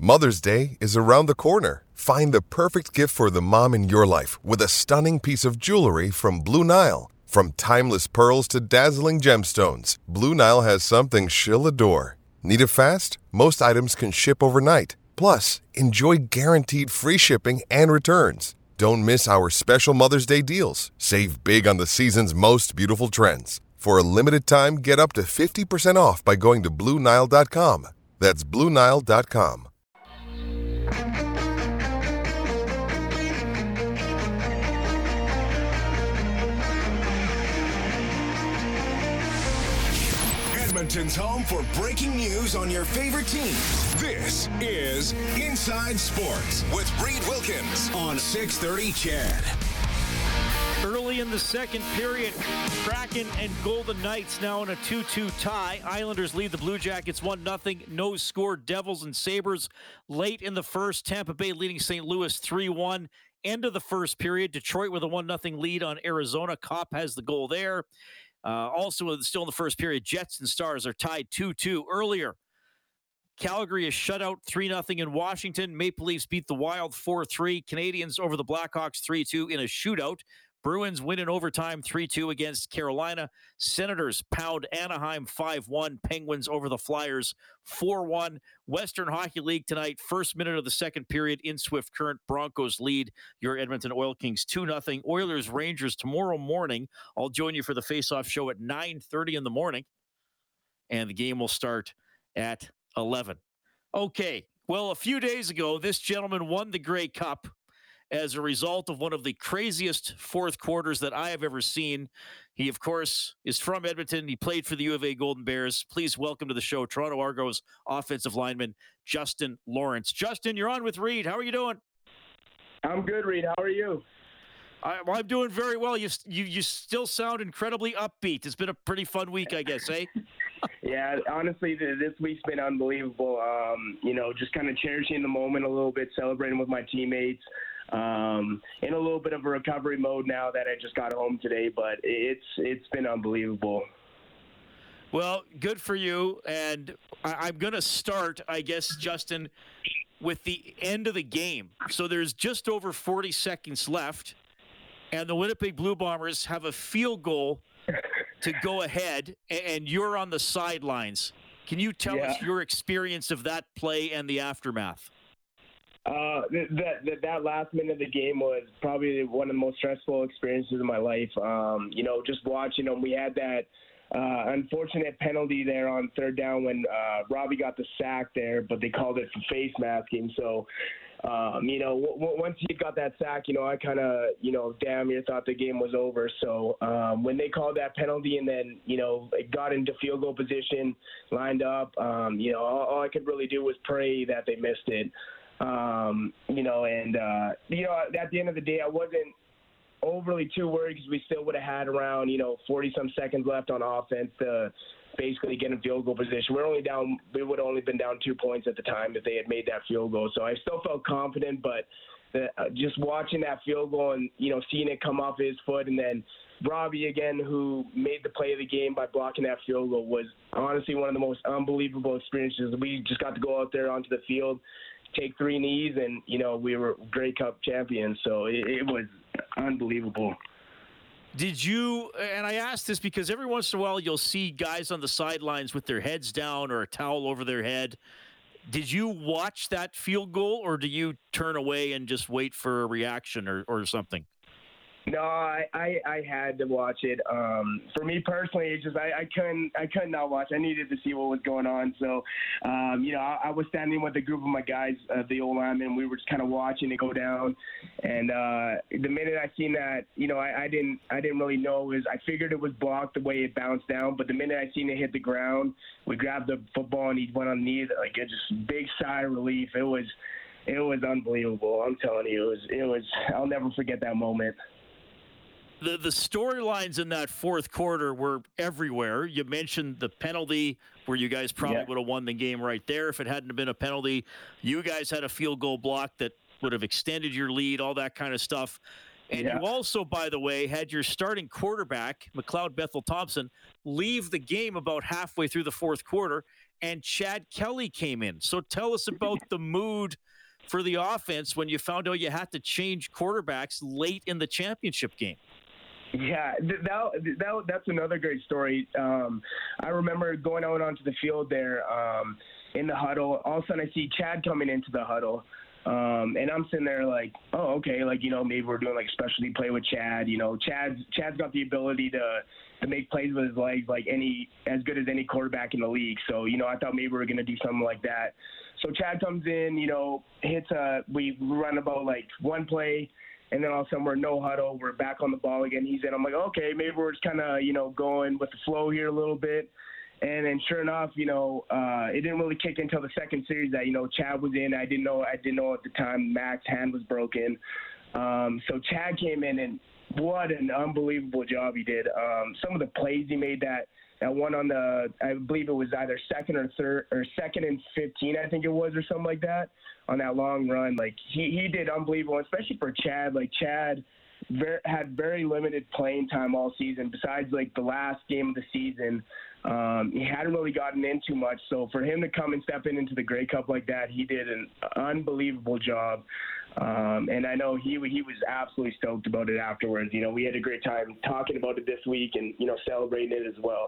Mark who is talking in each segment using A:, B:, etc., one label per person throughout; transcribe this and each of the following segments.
A: Mother's Day is around the corner. Find the perfect gift for the mom in your life with a stunning piece of jewelry from Blue Nile. From timeless pearls to dazzling gemstones, Blue Nile has something she'll adore. Need it fast? Most items can ship overnight. Plus, enjoy guaranteed free shipping and returns. Don't miss our special Mother's Day deals. Save big on the season's most beautiful trends. For a limited time, get up to 50% off by going to BlueNile.com. That's BlueNile.com.
B: Edmonton's home for breaking news on your favorite teams. This is Inside Sports with Reed Wilkins on 630 CHED.
C: Early in the second period, Kraken and Golden Knights now in a 2-2 tie. Islanders lead the Blue Jackets 1-0. No score. Devils and Sabres late in the first. Tampa Bay leading St. Louis 3-1. End of the first period. Detroit with a 1-0 lead on Arizona. Kopp has the goal there. Also, still in the first period, Jets and Stars are tied 2-2. Earlier, Calgary is shut out 3-0 in Washington. Maple Leafs beat the Wild 4-3. Canadians over the Blackhawks 3-2 in a shootout. Bruins win in overtime 3-2 against Carolina. Senators pound Anaheim 5-1. Penguins over the Flyers 4-1. Western Hockey League tonight, first minute of the second period in Swift Current. Broncos lead your Edmonton Oil Kings 2-0. Oilers Rangers tomorrow morning. I'll join you for the face-off show at 9:30 in the morning. And the game will start at 11. Okay, well, a few days ago, this gentleman won the Grey Cup as a result of one of the craziest fourth quarters that I have ever seen. He, of course, is from Edmonton. He played for the U of A Golden Bears. Please welcome to the show Toronto Argos offensive lineman Justin Lawrence. Justin, you're on with Reed. How are you doing?
D: I'm good, Reed. How are you?
C: I'm doing very well. You still sound incredibly upbeat. It's been a pretty fun week, I guess, eh?
D: Yeah, honestly, this week's been unbelievable. Just kind of cherishing the moment a little bit, celebrating with my teammates. In a little bit of a recovery mode now that I just got home today, but it's been unbelievable.
C: Well, good for you. And I'm going to start, I guess, Justin, with the end of the game. So there's just over 40 seconds left, and the Winnipeg Blue Bombers have a field goal to go ahead, and you're on the sidelines. Can you tell us your experience of that play and the aftermath?
D: That last minute of the game was probably one of the most stressful experiences of my life. Just watching them, we had that unfortunate penalty there on third down when Robbie got the sack there, but they called it for face masking. So, once he got that sack, I kind of, damn near thought the game was over. So when they called that penalty and then, it got into field goal position, lined up, all I could really do was pray that they missed it. At the end of the day, I wasn't overly too worried because we still would have had around, 40-some seconds left on offense to basically get in field goal position. We would have only been down 2 points at the time if they had made that field goal. So I still felt confident, but just watching that field goal and, seeing it come off his foot, and then Robbie again, who made the play of the game by blocking that field goal, was honestly one of the most unbelievable experiences. We just got to go out there onto the field, take 3 knees, and, we were Grey Cup champions. So it was unbelievable.
C: Did you, and I ask this because every once in a while you'll see guys on the sidelines with their heads down or a towel over their head. Did you watch that field goal, or do you turn away and just wait for a reaction or something?
D: No, I had to watch it. For me personally, it's just I couldn't not watch. I needed to see what was going on. So, I was standing with a group of my guys, the old linemen. We were just kind of watching it go down. And the minute I seen that, I didn't really know. I figured it was blocked the way it bounced down. But the minute I seen it hit the ground, we grabbed the football and he went on the knees. Like, it just big sigh of relief. It was unbelievable. I'm telling you, it was. I'll never forget that moment.
C: The storylines in that fourth quarter were everywhere. You mentioned the penalty where you guys probably would have won the game right there. If it hadn't been a penalty, you guys had a field goal block that would have extended your lead, all that kind of stuff. And you also, by the way, had your starting quarterback, McLeod Bethel Thompson, leave the game about halfway through the fourth quarter and Chad Kelly came in. So tell us about the mood for the offense when you found out you had to change quarterbacks late in the championship game.
D: Yeah, that's another great story. I remember going out onto the field there in the huddle. All of a sudden, I see Chad coming into the huddle. And I'm sitting there like, oh, okay, like, maybe we're doing like a specialty play with Chad. Chad's got the ability to make plays with his legs like as good as any quarterback in the league. So, I thought maybe we were going to do something like that. So Chad comes in, hits we run about like one play, and then all of a sudden we're no huddle. We're back on the ball again. He's in. I'm like, okay, maybe we're just kind of, going with the flow here a little bit. And then sure enough, it didn't really kick until the second series that, Chad was in. I didn't know at the time Mac's hand was broken. So Chad came in, and what an unbelievable job he did. Some of the plays he made that one on I believe it was either second or third or 2nd and 15, I think it was, or something like that, on that long run. Like he did unbelievable, especially for Chad. Like Chad had very limited playing time all season. Besides like the last game of the season, he hadn't really gotten in too much. So for him to come and step into the Grey Cup like that, he did an unbelievable job. And I know he was absolutely stoked about it afterwards. We had a great time talking about it this week and, celebrating it as well.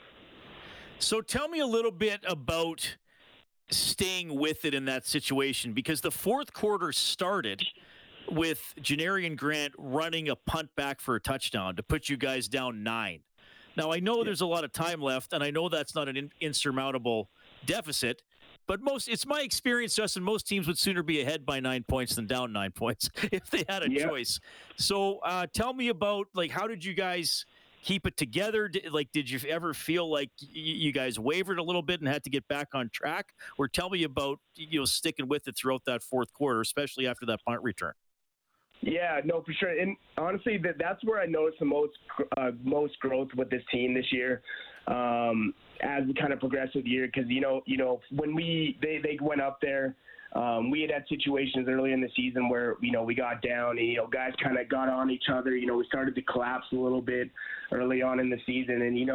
C: So tell me a little bit about staying with it in that situation, because the fourth quarter started with Janarian Grant running a punt back for a touchdown to put you guys down 9. Now, I know there's a lot of time left, and I know that's not an insurmountable deficit, but it's my experience, Justin, most teams would sooner be ahead by 9 points than down 9 points if they had a choice. So tell me about, like, how did you guys keep it together? Did you ever feel like you guys wavered a little bit and had to get back on track? Or tell me about, sticking with it throughout that fourth quarter, especially after that punt return.
D: Yeah, no, for sure. And honestly, that's where I noticed the most growth with this team this year, as we kind of progressed through the year. Because when they went up there, we had situations early in the season where we got down and guys kind of got on each other. We started to collapse a little bit early on in the season, and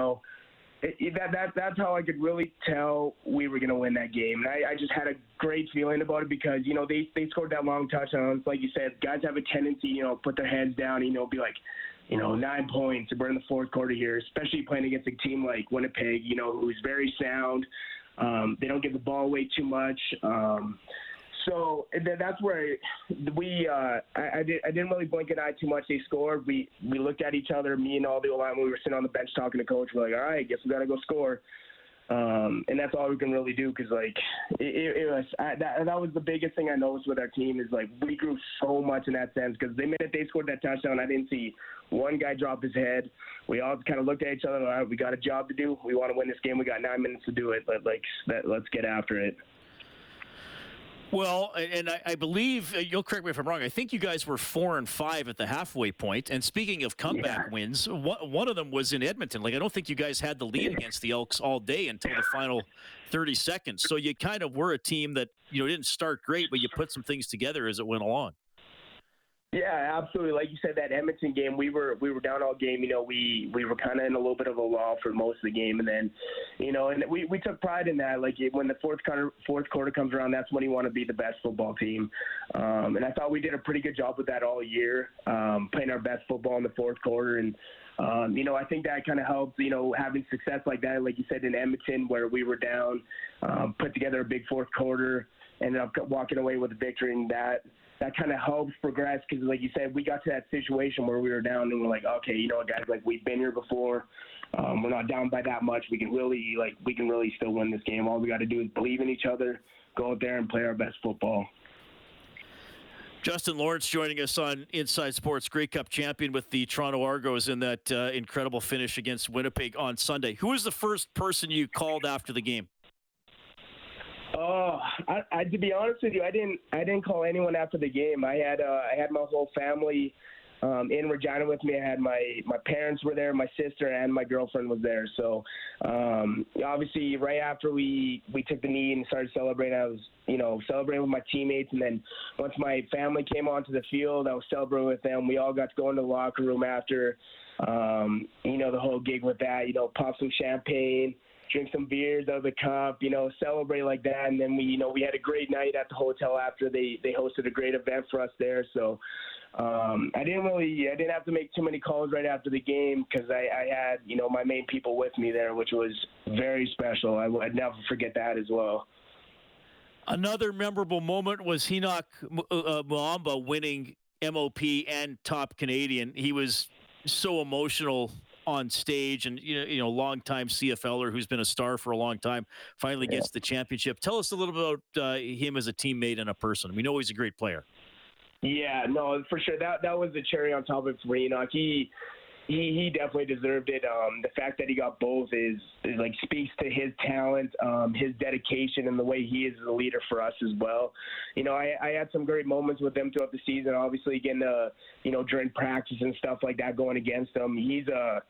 D: that's how I could really tell we were going to win that game. And I just had a great feeling about it because, they scored that long touchdown. Like you said, guys have a tendency, put their heads down, be like, 9 points. We're in the fourth quarter here, especially playing against a team like Winnipeg, who's very sound. They don't give the ball away too much. So that's where I didn't really blink an eye too much. They scored. We looked at each other, me and all the O-line, when we were sitting on the bench talking to coach. We're like, all right, guess we got to go score. And that's all we can really do because, like, that was the biggest thing I noticed with our team is, like, we grew so much in that sense because the minute they scored that touchdown, I didn't see one guy drop his head. We all kind of looked at each other, all right, we got a job to do. We want to win this game. We got 9 minutes to do it, but, like, let's get after it.
C: Well, and I believe, you'll correct me if I'm wrong, I think you guys were 4-5 at the halfway point. And speaking of comeback wins, one of them was in Edmonton. Like, I don't think you guys had the lead against the Elks all day until the final 30 seconds. So you kind of were a team that, didn't start great, but you put some things together as it went along.
D: Yeah, absolutely. Like you said, that Edmonton game, we were down all game. We were kind of in a little bit of a lull for most of the game, and then, and we took pride in that. Like when the fourth quarter comes around, that's when you want to be the best football team. And I thought we did a pretty good job with that all year, playing our best football in the fourth quarter. And I think that kind of helped. Having success like that, like you said, in Edmonton, where we were down, put together a big fourth quarter, ended up walking away with a victory, and that kind of helps progress because, like you said, we got to that situation where we were down and we're like, okay, you know what, guys, like we've been here before. We're not down by that much. We can really still win this game. All we got to do is believe in each other, go out there and play our best football.
C: Justin Lawrence joining us on Inside Sports, Grey Cup champion with the Toronto Argos in that incredible finish against Winnipeg on Sunday. Who was the first person you called after the game?
D: Oh, I to be honest with you, I didn't call anyone after the game. I had my whole family in Regina with me. I had my parents were there, my sister and my girlfriend was there. So obviously, right after we took the knee and started celebrating, I was celebrating with my teammates. And then once my family came onto the field, I was celebrating with them. We all got to go into the locker room after the whole gig with that. Pop some champagne. drink some beers out of the cup, celebrate like that. And then we had a great night at the hotel after they hosted a great event for us there. So I didn't have to make too many calls right after the game because I had, my main people with me there, which was very special. I'd never forget that as well.
C: Another memorable moment was Henoc Muamba winning MOP and Top Canadian. He was so emotional on stage, and long-time CFLer who's been a star for a long time finally gets the championship. Tell us a little bit about him as a teammate and a person. We know he's a great player. Yeah, no, for sure. That was the cherry on top of for Henoc. He definitely deserved it. The fact that he got both is like speaks to his talent, his dedication, and the way he is as a leader for us as well. I had some great moments with him throughout the season. Obviously, getting during practice and stuff like that, going against him. He's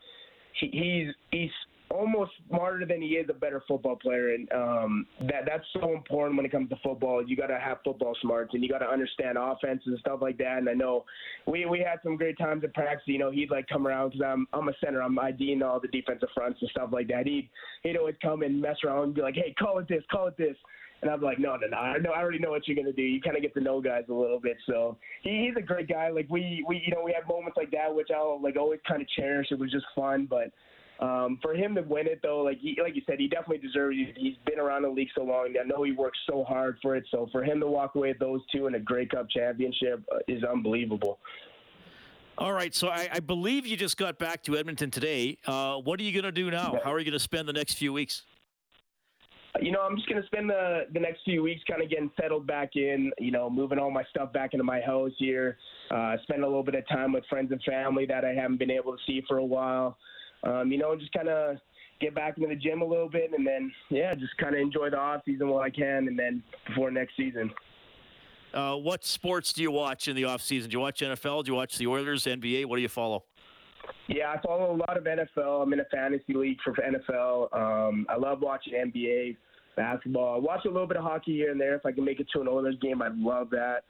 C: almost smarter than he is a better football player, and that's so important when it comes to football. You got to have football smarts, and you got to understand offense and stuff like that. And I know we had some great times at practice. He'd like come around because I'm a center. I'm IDing all the defensive fronts and stuff like that. He'd always come and mess around and be like, "Hey, call it this." And I'm like, no. I already know what you're gonna do. You kind of get to know guys a little bit. So he's a great guy. Like we had moments like that, which I'll like always kind of cherish. It was just fun, but. For him to win it, though, like you said, he definitely deserves it. He's been around the league so long. I know he worked so hard for it. So for him to walk away with those two in a Grey Cup championship is unbelievable. All right, so I believe you just got back to Edmonton today. What are you going to do now? How are you going to spend the next few weeks? I'm just going to spend the next few weeks kind of getting settled back in, moving all my stuff back into my house here, spend a little bit of time with friends and family that I haven't been able to see for a while. Just kind of get back into the gym a little bit and then, just kind of enjoy the off season while I can and then before next season. What sports do you watch in the off season? Do you watch NFL? Do you watch the Oilers, NBA? What do you follow? Yeah, I follow a lot of NFL. I'm in a fantasy league for NFL. I love watching NBA, basketball. I watch a little bit of hockey here and there. If I can make it to an Oilers game, I'd love that.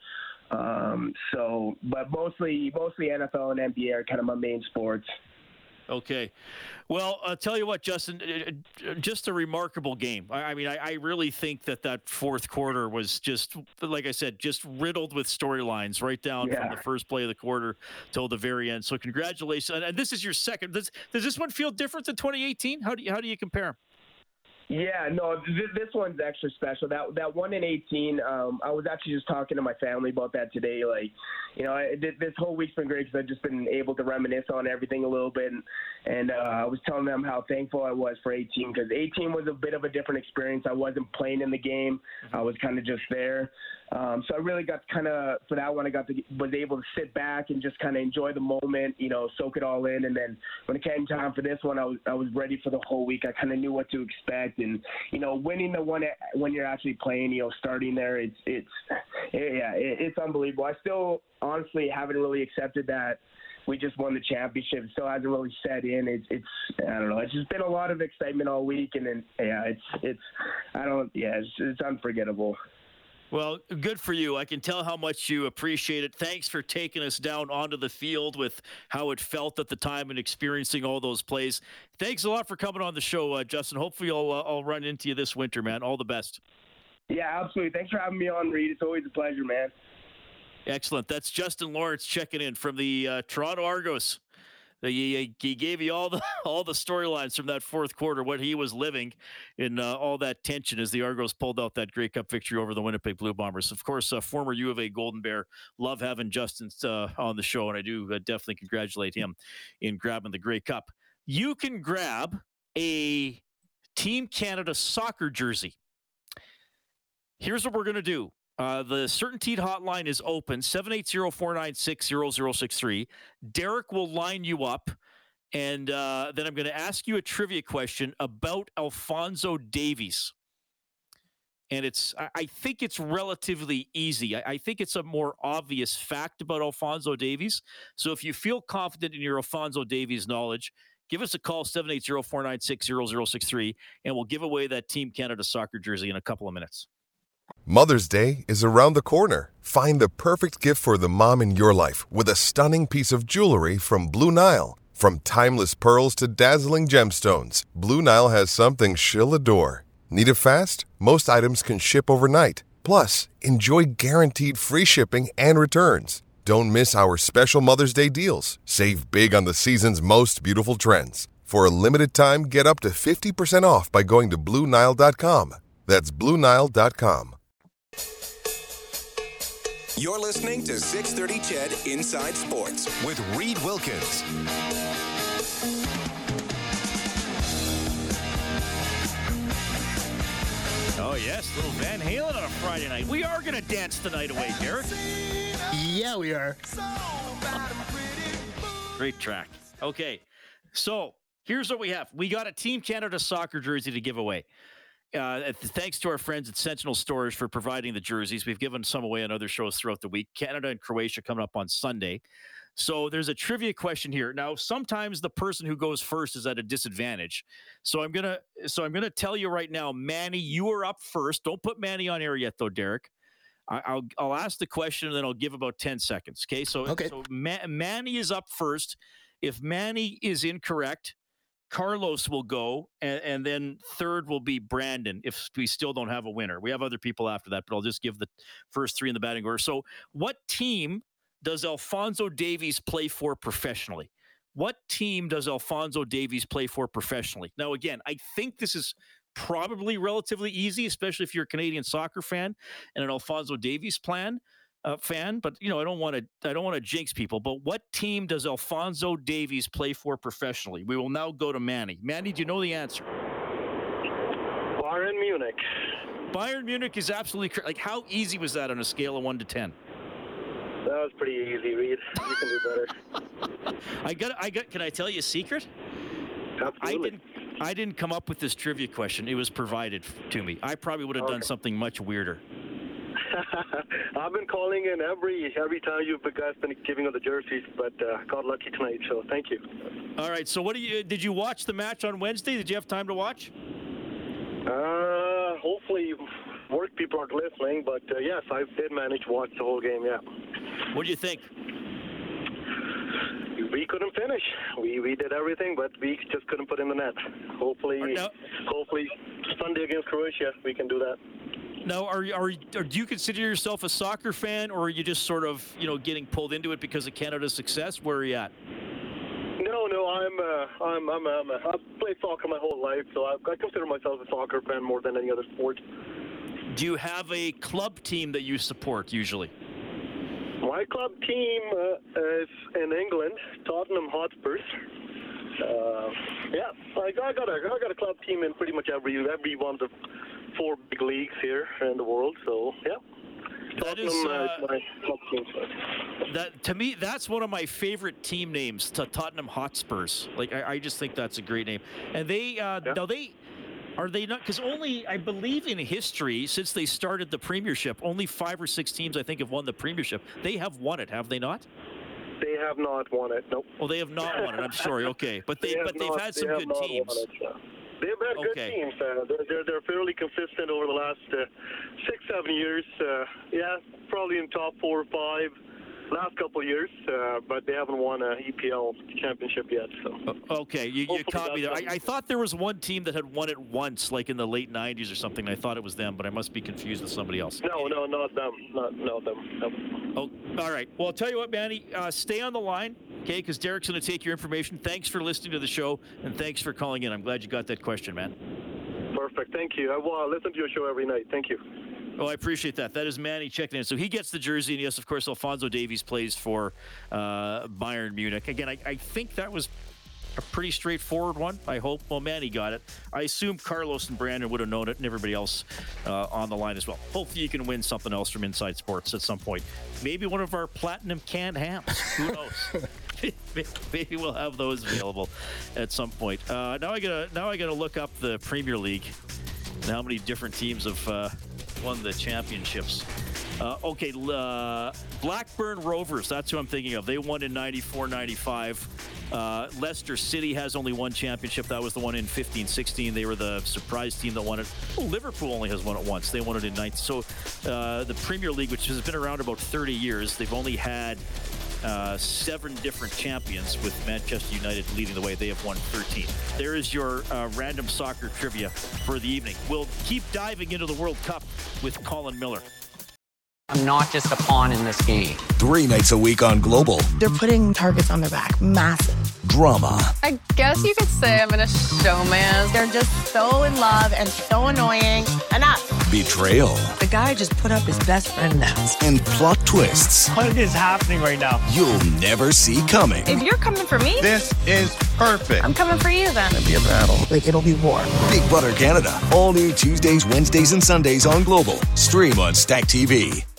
C: But mostly NFL and NBA are kind of my main sports. Okay. Well, I'll tell you what, Justin, just a remarkable game. I mean, I really think that fourth quarter was just, like I said, just riddled with storylines right down from the first play of the quarter till the very end. So congratulations. And this is your second. Does this one feel different than 2018? How do you compare them? Yeah, no, this one's extra special. That one in 18, I was actually just talking to my family about that today. Like, this whole week's been great because I've just been able to reminisce on everything a little bit. And I was telling them how thankful I was for 18 because 18 was a bit of a different experience. I wasn't playing in the game. I was kind of just there. So I really got for that one, was able to sit back and just kind of enjoy the moment, soak it all in. And then when it came time for this one, I was ready for the whole week. I kind of knew what to expect. And, winning the one when you're actually playing, starting there, it's unbelievable. I still honestly haven't really accepted that we just won the championship. It still hasn't really set in. It's I don't know. It's just been a lot of excitement all week. And then, it's unforgettable. Well, good for you. I can tell how much you appreciate it. Thanks for taking us down onto the field with how it felt at the time and experiencing all those plays. Thanks a lot for coming on the show, Justin. Hopefully I'll run into you this winter, man. All the best. Yeah, absolutely. Thanks for having me on, Reed. It's always a pleasure, man. Excellent. That's Justin Lawrence checking in from the Toronto Argos. He gave you all the storylines from that fourth quarter, what he was living in all that tension as the Argos pulled out that Grey Cup victory over the Winnipeg Blue Bombers. Of course, former U of A Golden Bear. Love having Justin on the show, and I do definitely congratulate him in grabbing the Grey Cup. You can grab a Team Canada soccer jersey. Here's what we're going to do. The Certainteed hotline is open, 780-496-0063. Derek will line you up, and then I'm going to ask you a trivia question about Alphonso Davies. And I think it's relatively easy. I think it's a more obvious fact about Alphonso Davies. So if you feel confident in your Alphonso Davies knowledge, give us a call, 780-496-0063, and we'll give away that Team Canada soccer jersey in a couple of minutes.
A: Mother's Day is around the corner. Find the perfect gift for the mom in your life with a stunning piece of jewelry from Blue Nile. From timeless pearls to dazzling gemstones, Blue Nile has something she'll adore. Need it fast? Most items can ship overnight. Plus, enjoy guaranteed free shipping and returns. Don't miss our special Mother's Day deals. Save big on the season's most beautiful trends. For a limited time, get up to 50% off by going to BlueNile.com. That's BlueNile.com.
B: You're listening to 630 CHED Inside Sports with Reed Wilkins.
C: Oh, yes, little Van Halen on a Friday night. We are going to dance the night away, Derek.
E: Yeah, we are.
C: Great track. Okay, so here's what we have. We got a Team Canada soccer jersey to give away. Thanks to our friends at Sentinel Storage for providing the jerseys. We've given some away on other shows throughout the week. Canada and Croatia coming up on Sunday. So there's a trivia question here. Now, sometimes the person who goes first is at a disadvantage. So I'm gonna tell you right now, Manny, you are up first. Don't put Manny on air yet, though, Derek. I'll ask the question and then I'll give about 10 seconds. Okay. So Manny is up first. If Manny is incorrect, Carlos will go, and then third will be Brandon if we still don't have a winner. We have other people after that, but I'll just give the first three in the batting order. So what team does Alphonso Davies play for professionally? What team does Alphonso Davies play for professionally? Now, again, I think this is probably relatively easy, especially if you're a Canadian soccer fan and an Alphonso Davies fan. But I don't want to jinx people. But what team does Alphonso Davies play for professionally? We will now go to Manny. Manny, do you know the answer?
F: Bayern Munich.
C: Bayern Munich is absolutely correct. Like, how easy was that on a scale of 1 to 10?
F: That was pretty easy, Reed. You can do better.
C: Can I tell you a secret?
F: Absolutely.
C: I didn't come up with this trivia question. It was provided to me. I probably would have done something much weirder.
F: I've been calling in every time you guys been giving us the jerseys, but got lucky tonight, so thank you.
C: All right, so did you watch the match on Wednesday? Did you have time to watch?
F: Hopefully work people aren't listening, but yes, I did manage to watch the whole game, yeah.
C: What do you think?
F: We couldn't finish. We did everything, but we just couldn't put in the net. Hopefully Sunday against Croatia, we can do that.
C: Now, do you consider yourself a soccer fan, or are you just sort of, getting pulled into it because of Canada's success? Where are you at?
F: No, I've played soccer my whole life, so I consider myself a soccer fan more than any other sport.
C: Do you have a club team that you support usually?
F: My club team is in England, Tottenham Hotspurs. I got a club team in pretty much every one of the 4 big leagues here in the world. So yeah, Tottenham is my club team.
C: That to me, that's one of my favorite team names. Tottenham Hotspurs. Like I just think that's a great name. And they now they. Are they not? Because only, I believe in history, since they started the Premiership, only 5 or 6 teams, I think, have won the Premiership. They have won it, have they not?
F: They have not won it, nope.
C: Oh, they have not won it. I'm sorry, okay. But they've had some good teams.
F: They've had good teams. They're fairly consistent over the last 6-7 years. Probably in top 4 or 5 last couple of years, but they haven't won an EPL championship yet. So
C: okay, you caught me there. I thought there was one team that had won it once, like in the late 90s or something. I thought it was them, but I must be confused with somebody else.
F: No, not them. Not them. No.
C: Oh, all right. Well, I'll tell you what, Manny, stay on the line, okay, because Derek's going to take your information. Thanks for listening to the show, and thanks for calling in. I'm glad you got that question, man.
F: Perfect. Thank you. I listen to your show every night. Thank you.
C: Oh, I appreciate that. That is Manny checking in. So he gets the jersey, and yes, of course, Alphonso Davies plays for Bayern Munich. Again, I think that was a pretty straightforward one, I hope. Well, Manny got it. I assume Carlos and Brandon would have known it, and everybody else on the line as well. Hopefully you can win something else from Inside Sports at some point. Maybe one of our platinum canned hams. Who knows? Maybe we'll have those available at some point. Now I gotta look up the Premier League and how many different teams have won the championships. Blackburn Rovers, that's who I'm thinking of. They won in 94-95. Leicester City has only one championship. That was the one in 15-16. They were the surprise team that won it. Liverpool only has won it once. They won it in 9. So the Premier League, which has been around about 30 years, they've only had 7 different champions, with Manchester United leading the way. They have won 13. There is your random soccer trivia for the evening. We'll keep diving into the World Cup with Colin Miller.
G: I'm not just a pawn in this game.
B: 3 nights a week on Global.
H: They're putting targets on their back. Massive.
B: Drama.
I: I guess you could say I'm in a showman.
H: They're just so in love and so annoying. Enough.
B: Betrayal.
H: The guy just put up his best friend now.
B: And plot twists.
J: What is happening right now?
B: You'll never see coming.
I: If you're coming for me,
J: This is perfect.
I: I'm coming for you then.
J: It'll be a battle.
H: Like, it'll be war.
B: Big Brother Canada. All new Tuesdays, Wednesdays, and Sundays on Global. Stream on Stack TV.